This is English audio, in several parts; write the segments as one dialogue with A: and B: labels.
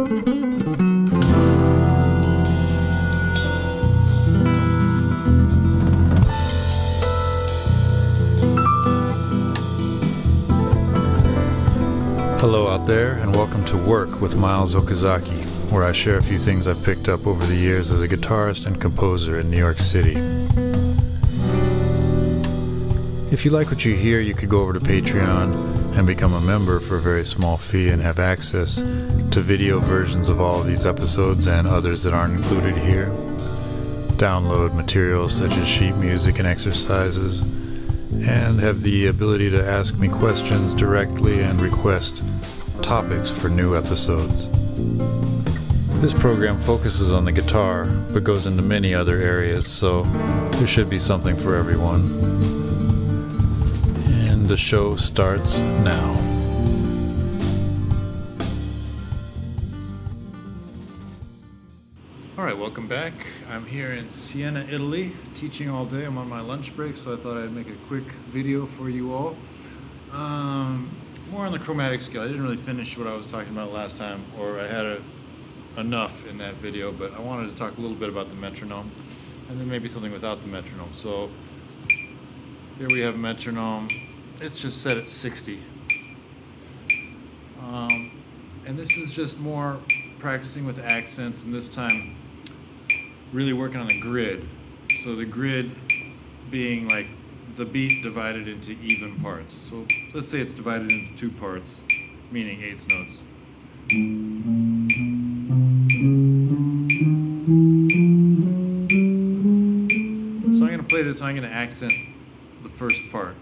A: Hello out there, and welcome to Work with Miles Okazaki, where I share a few things I've picked up over the years as a guitarist and composer in New York City. If you like what you hear, you could go over to Patreon and become a member for a very small fee and have access to video versions of all of these episodes and others that aren't included here. Download materials such as sheet music and exercises, and have the ability to ask me questions directly and request topics for new episodes. This program focuses on the guitar, but goes into many other areas, so there should be something for everyone. And the show starts now. Alright, welcome back. I'm here in Siena, Italy, teaching all day. I'm on my lunch break, so I thought I'd make a quick video for you all. More on the chromatic scale. I didn't really finish what I was talking about last time, or I had enough in that video, but I wanted to talk a little bit about the metronome, and then maybe something without the metronome. So here we have a metronome. It's just set at 60. And this is just more practicing with accents, and this time really working on the grid. So the grid being like the beat divided into even parts. So let's say it's divided into two parts, meaning eighth notes. So I'm going to play this and I'm going to accent the first part.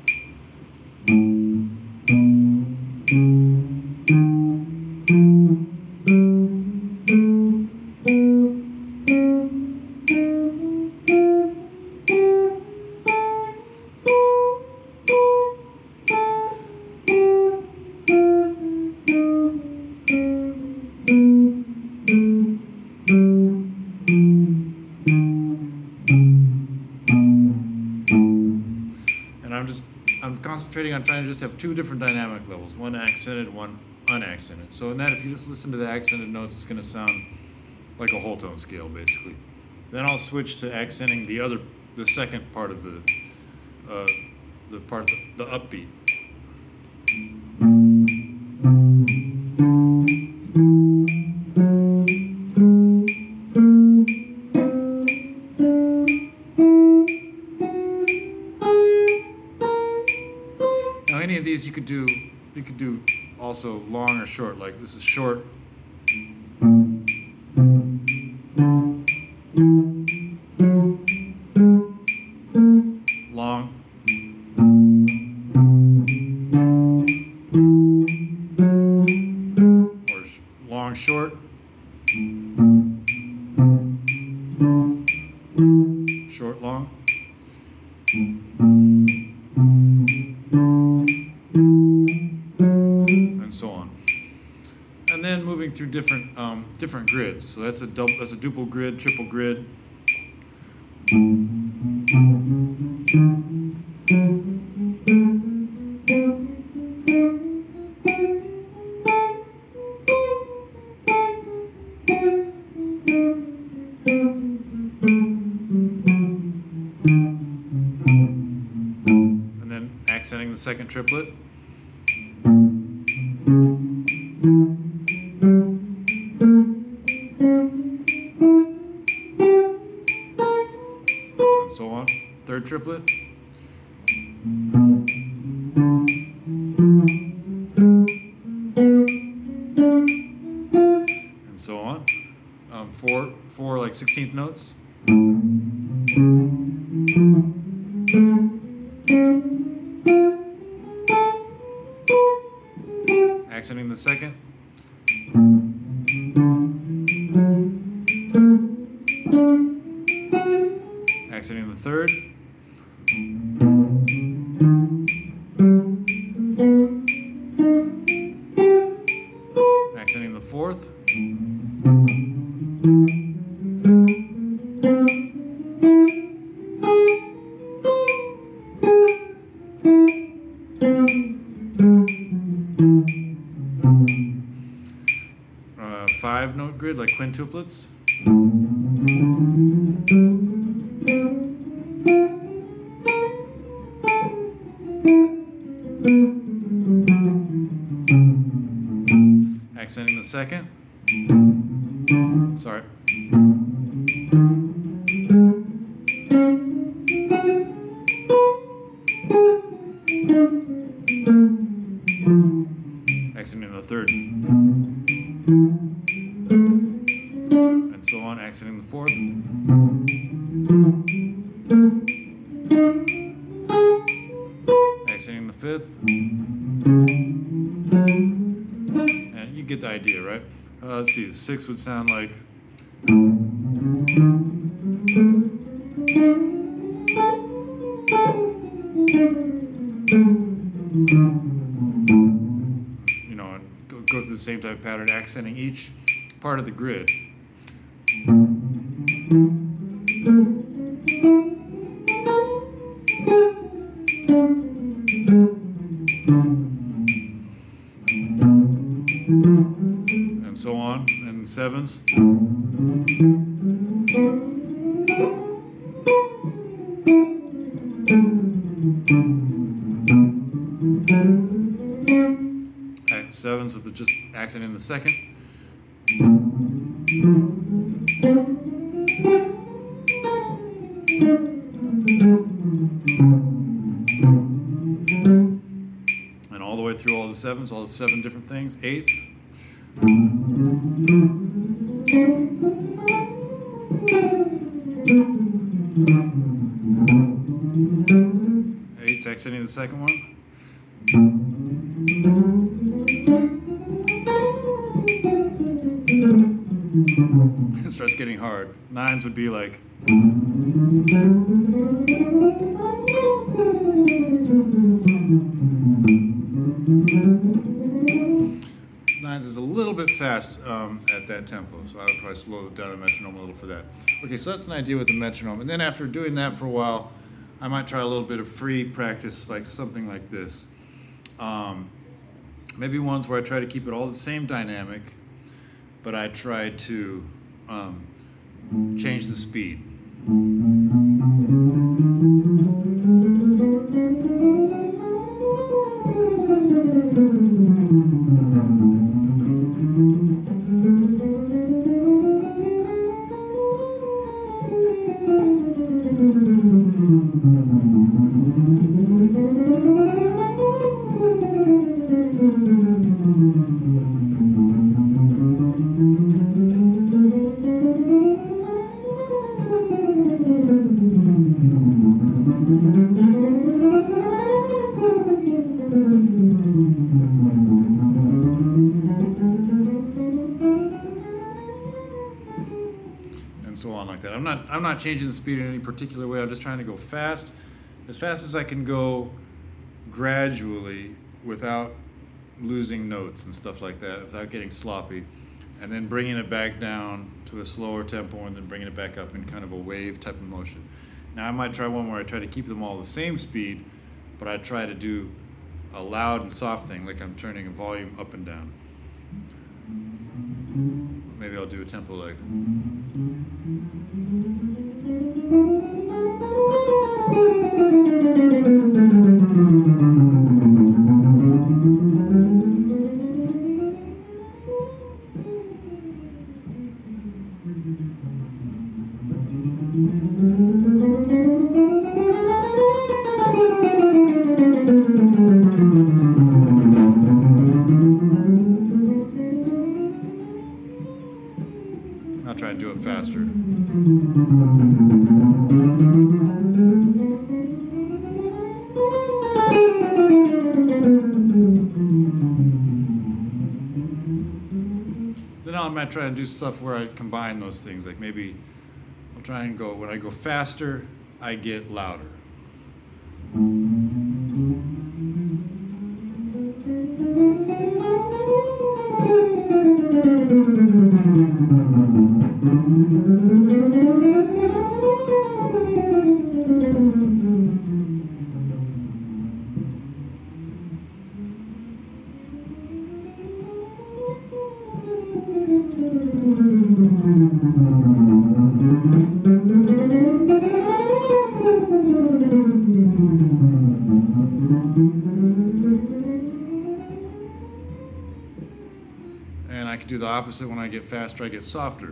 A: I'm concentrating on trying to just have two different dynamic levels, one accented, one unaccented. So in that, if you just listen to the accented notes, it's going to sound like a whole tone scale, basically. Then I'll switch to accenting the second part of the upbeat. Now any of these you could do also long or short, like this is short. Long. Or long, short. Short, long. And so on. And then moving through different grids. So that's a duple grid, triple grid. And then accenting the second triplet. And so on. Third triplet. And so on. Four like 16th notes. Accenting the second. Accenting the third. Accenting the fourth. 5-note grid, like quintuplets. Accenting the second. Sorry. Accenting the third. And so on, accenting the fourth. Accenting the fifth. And you get the idea, right? Let's see, 6 would sound like. You know, and go through the same type of pattern, accenting each part of the grid. And so on, and 7s. Okay, 7s with just accenting the second. And all the way through all the 7s, all the 7 different things. 8ths. Eighths, accenting the second one. It starts getting hard. 9s would be like. 9s is a little bit fast at that tempo, so I would probably slow down the metronome a little for that. Okay, so that's an idea with the metronome. And then after doing that for a while, I might try a little bit of free practice, like something like this. Maybe ones where I try to keep it all the same dynamic, but I try to change the speed. So on like that. I'm not changing the speed in any particular way. I'm just trying to go fast as I can go gradually without losing notes and stuff like that, without getting sloppy, and then bringing it back down to a slower tempo and then bringing it back up in kind of a wave type of motion. Now I might try one where I try to keep them all the same speed, but I try to do a loud and soft thing, like I'm turning a volume up and down. Maybe I'll do a tempo like. I'll try and do it faster. Then I might try and do stuff where I combine those things. Like maybe I'll try and go, when I go faster, I get louder. And I can do the opposite. When I get faster, I get softer.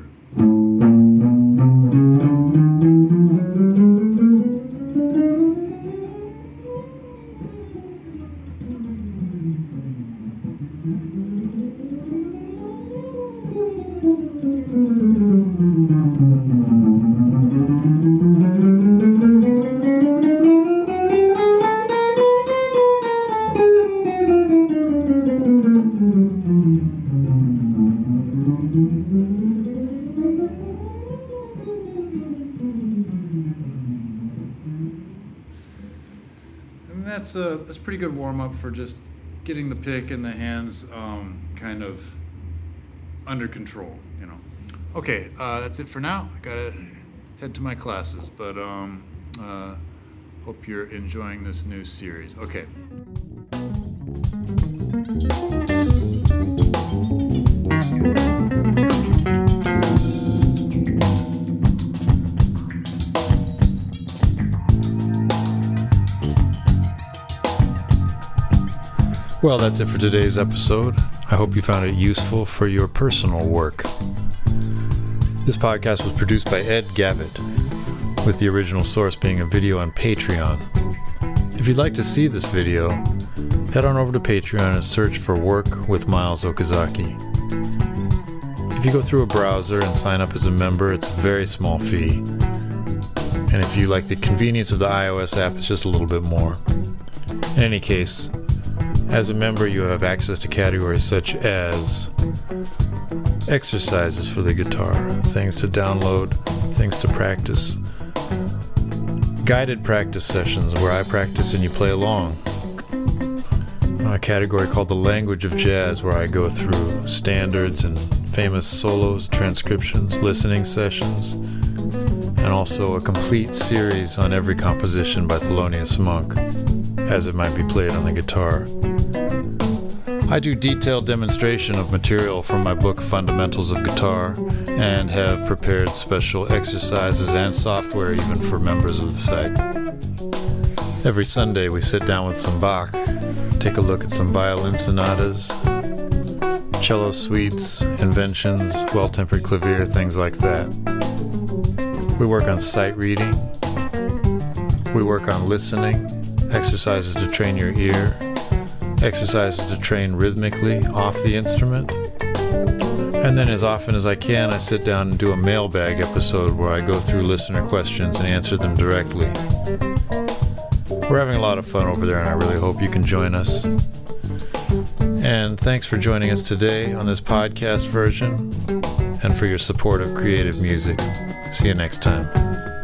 A: That's a pretty good warm-up for just getting the pick and the hands kind of under control, you know. Okay, that's it for now. I gotta head to my classes, but hope you're enjoying this new series. Okay. Well, that's it for today's episode. I hope you found it useful for your personal work. This podcast was produced by Ed Gavitt, with the original source being a video on Patreon. If you'd like to see this video, head on over to Patreon and search for Work with Miles Okazaki. If you go through a browser and sign up as a member, it's a very small fee. And if you like the convenience of the iOS app, it's just a little bit more. In any case, as a member, you have access to categories such as exercises for the guitar, things to download, things to practice, guided practice sessions where I practice and you play along, a category called the Language of Jazz where I go through standards and famous solos, transcriptions, listening sessions, and also a complete series on every composition by Thelonious Monk as it might be played on the guitar. I do detailed demonstration of material from my book Fundamentals of Guitar and have prepared special exercises and software even for members of the site. Every Sunday we sit down with some Bach, take a look at some violin sonatas, cello suites, inventions, well-tempered clavier, things like that. We work on sight reading. We work on listening, exercises to train your ear, exercises to train rhythmically off the instrument. And then as often as I can, I sit down and do a mailbag episode where I go through listener questions and answer them directly. We're having a lot of fun over there, and I really hope you can join us. And thanks for joining us today on this podcast version and for your support of creative music. See you next time.